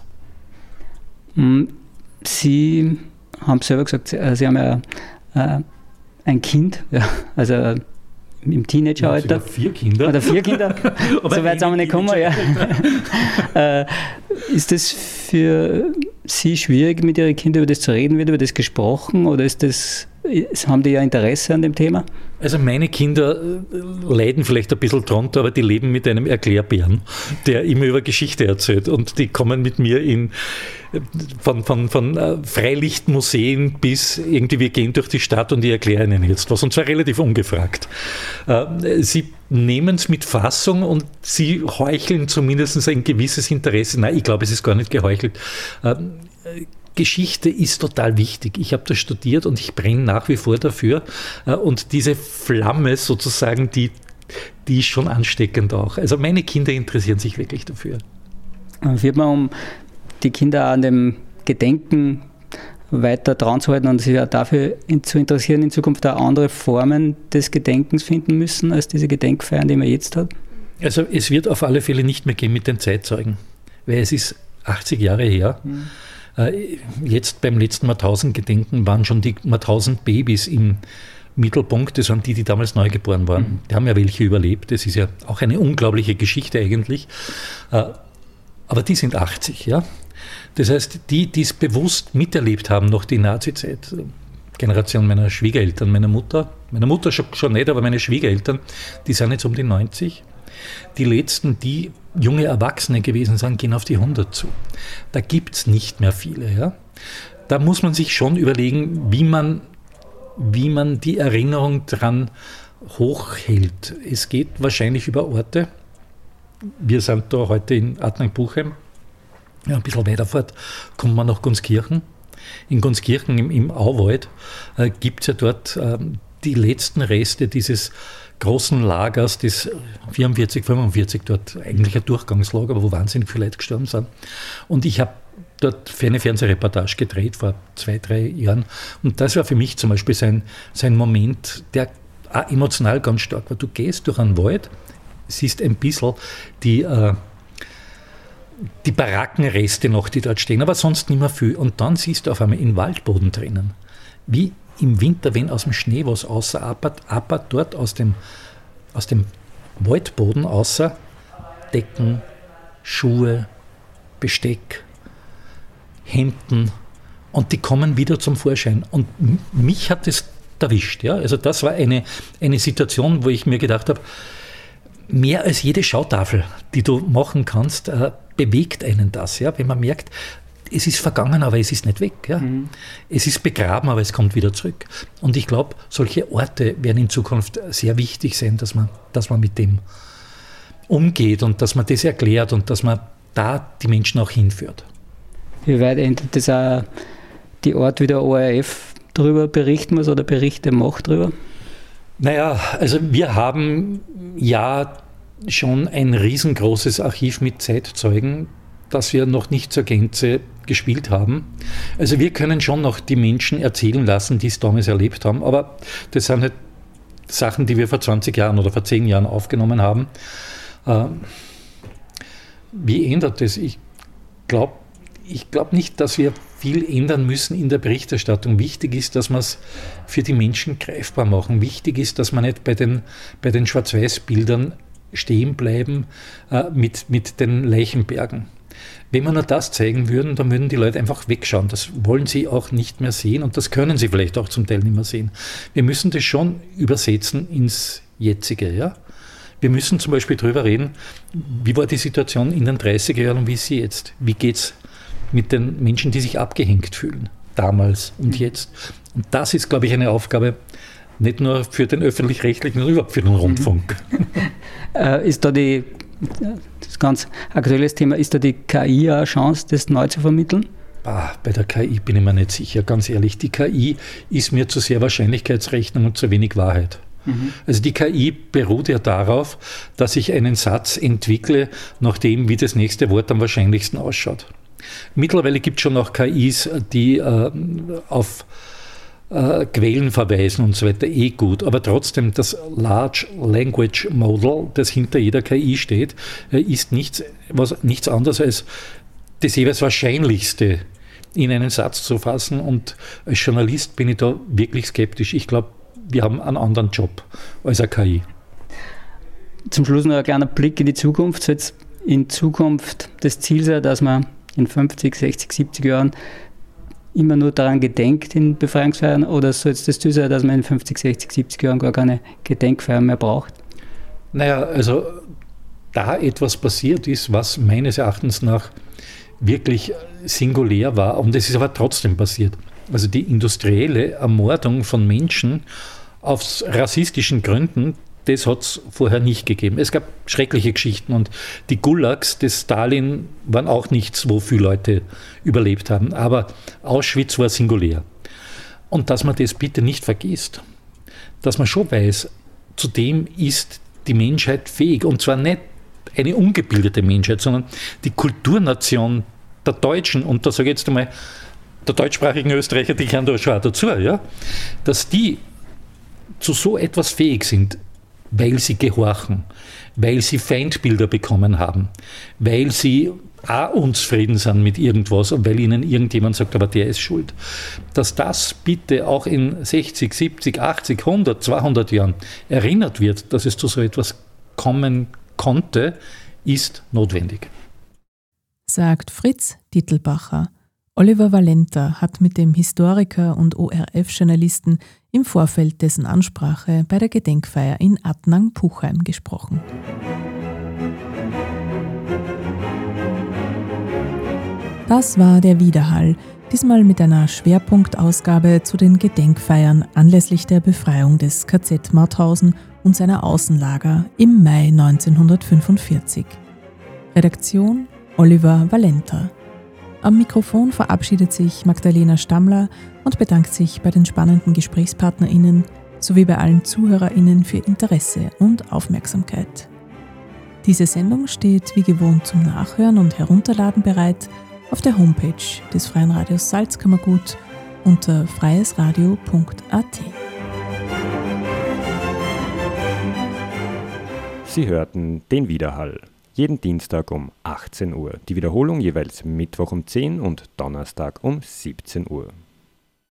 Sie haben selber gesagt, Sie haben ja ein Kind, also im Teenageralter. 4 Kinder. Oder 4 Kinder. So weit sind wir nicht gekommen, ja. Ist das für Sie schwierig, mit Ihren Kindern über das zu reden? Wird über das gesprochen oder haben die ja Interesse an dem Thema? Also meine Kinder leiden vielleicht ein bisschen drunter, aber die leben mit einem Erklärbären, der immer über Geschichte erzählt und die kommen mit mir von Freilichtmuseen bis irgendwie wir gehen durch die Stadt und ich erkläre ihnen jetzt was und zwar relativ ungefragt. Sie nehmen es mit Fassung und sie heucheln zumindest ein gewisses Interesse. Nein, ich glaube, es ist gar nicht geheuchelt. Geschichte ist total wichtig. Ich habe das studiert und ich brenne nach wie vor dafür. Und diese Flamme sozusagen, die ist schon ansteckend auch. Also meine Kinder interessieren sich wirklich dafür. Wird man, um die Kinder an dem Gedenken weiter dran zu halten und sich auch dafür zu interessieren, in Zukunft auch andere Formen des Gedenkens finden müssen, als diese Gedenkfeiern, die man jetzt hat? Also es wird auf alle Fälle nicht mehr gehen mit den Zeitzeugen, weil es ist 80 Jahre her. Jetzt beim letzten Mauthausen-Gedenken waren schon die Mauthausen-Babys im Mittelpunkt. Das waren die damals neu geboren waren. Die haben ja welche überlebt. Das ist ja auch eine unglaubliche Geschichte eigentlich. Aber die sind 80, ja. Das heißt, die es bewusst miterlebt haben, noch die Nazi-Zeit, Generation meiner Schwiegereltern, meiner Mutter schon nicht, aber meine Schwiegereltern, die sind jetzt um die 90. Die letzten, die junge Erwachsene gewesen sind, gehen auf die 100 zu. Da gibt es nicht mehr viele. Ja? Da muss man sich schon überlegen, wie man die Erinnerung dran hochhält. Es geht wahrscheinlich über Orte. Wir sind da heute in Adnang-Buchheim. Ja, ein bisschen weiter fort kommt man nach Gunskirchen. In Gunskirchen im Auwald gibt es ja dort die letzten Reste dieses großen Lagers, das 44, 45 dort eigentlich ein Durchgangslager, wo wahnsinnig viele Leute gestorben sind. Und ich habe dort für eine Fernsehreportage gedreht vor 2-3 Jahren. Und das war für mich zum Beispiel sein Moment, der auch emotional ganz stark war. Du gehst durch einen Wald, siehst ein bisschen die Barackenreste noch, die dort stehen, aber sonst nicht mehr viel. Und dann siehst du auf einmal in Waldboden drinnen, wie im Winter, wenn aus dem Schnee was außerappert, dort aus dem Waldboden außer Decken, Schuhe, Besteck, Hemden und die kommen wieder zum Vorschein. Und mich hat es erwischt. Ja? Also das war eine Situation, wo ich mir gedacht habe, mehr als jede Schautafel, die du machen kannst, bewegt einen das. Ja? Wenn man merkt, es ist vergangen, aber es ist nicht weg. Ja? Es ist begraben, aber es kommt wieder zurück. Und ich glaube, solche Orte werden in Zukunft sehr wichtig sein, dass man mit dem umgeht und dass man das erklärt und dass man da die Menschen auch hinführt. Wie weit ändert das auch die Art, wie der ORF darüber berichten muss oder Berichte macht darüber? Naja, also wir haben ja schon ein riesengroßes Archiv mit Zeitzeugen, das wir noch nicht zur Gänze gespielt haben. Also wir können schon noch die Menschen erzählen lassen, die es damals erlebt haben, aber das sind halt Sachen, die wir vor 20 Jahren oder vor 10 Jahren aufgenommen haben. Wie ändert das? Ich glaube nicht, dass wir viel ändern müssen in der Berichterstattung. Wichtig ist, dass wir es für die Menschen greifbar machen. Wichtig ist, dass wir nicht bei den Schwarz-Weiß-Bildern stehen bleiben mit den Leichenbergen. Wenn wir nur das zeigen würden, dann würden die Leute einfach wegschauen. Das wollen sie auch nicht mehr sehen und das können sie vielleicht auch zum Teil nicht mehr sehen. Wir müssen das schon übersetzen ins Jetzige. Ja? Wir müssen zum Beispiel darüber reden, wie war die Situation in den 30er Jahren und wie ist sie jetzt? Wie geht es mit den Menschen, die sich abgehängt fühlen, damals und jetzt? Und das ist, glaube ich, eine Aufgabe, nicht nur für den Öffentlich-Rechtlichen, sondern überhaupt für den Rundfunk. Ist da das ganz aktuelles Thema, ist da die KI eine Chance, das neu zu vermitteln? Bei der KI bin ich mir nicht sicher, ganz ehrlich. Die KI ist mir zu sehr Wahrscheinlichkeitsrechnung und zu wenig Wahrheit. Also die KI beruht ja darauf, dass ich einen Satz entwickle, nach dem, wie das nächste Wort am wahrscheinlichsten ausschaut. Mittlerweile gibt es schon auch KIs, die auf Quellen verweisen und so weiter, gut. Aber trotzdem, das Large Language Model, das hinter jeder KI steht, ist nichts anderes als das jeweils Wahrscheinlichste in einen Satz zu fassen. Und als Journalist bin ich da wirklich skeptisch. Ich glaube, wir haben einen anderen Job als eine KI. Zum Schluss noch ein kleiner Blick in die Zukunft. Soll jetzt in Zukunft das Ziel sein, dass man in 50, 60, 70 Jahren immer nur daran gedenkt in Befreiungsfeiern, oder soll es das Ziel sein, dass man in 50, 60, 70 Jahren gar keine Gedenkfeiern mehr braucht? Naja, also da etwas passiert ist, was meines Erachtens nach wirklich singulär war, und es ist aber trotzdem passiert. Also die industrielle Ermordung von Menschen aus rassistischen Gründen, das hat es vorher nicht gegeben. Es gab schreckliche Geschichten und die Gulags des Stalin waren auch nichts, wo viele Leute überlebt haben. Aber Auschwitz war singulär. Und dass man das bitte nicht vergisst, dass man schon weiß, zudem ist die Menschheit fähig. Und zwar nicht eine ungebildete Menschheit, sondern die Kulturnation der Deutschen, und da sage ich jetzt einmal, der deutschsprachigen Österreicher, die gehören da schon auch dazu, ja? Dass die zu so etwas fähig sind, weil sie gehorchen, weil sie Feindbilder bekommen haben, weil sie auch unzufrieden sind mit irgendwas und weil ihnen irgendjemand sagt, aber der ist schuld. Dass das bitte auch in 60, 70, 80, 100, 200 Jahren erinnert wird, dass es zu so etwas kommen konnte, ist notwendig. Sagt Fritz Dittelbacher. Oliver Valenta hat mit dem Historiker und ORF-Journalisten im Vorfeld dessen Ansprache bei der Gedenkfeier in Attnang-Puchheim gesprochen. Das war der Widerhall, diesmal mit einer Schwerpunktausgabe zu den Gedenkfeiern anlässlich der Befreiung des KZ Mauthausen und seiner Außenlager im Mai 1945. Redaktion Oliver Valenta. Am Mikrofon verabschiedet sich Magdalena Stammler und bedankt sich bei den spannenden GesprächspartnerInnen sowie bei allen ZuhörerInnen für Interesse und Aufmerksamkeit. Diese Sendung steht wie gewohnt zum Nachhören und Herunterladen bereit auf der Homepage des Freien Radios Salzkammergut unter freiesradio.at. Sie hörten den Widerhall. Jeden Dienstag um 18 Uhr. Die Wiederholung jeweils Mittwoch um 10 und Donnerstag um 17 Uhr.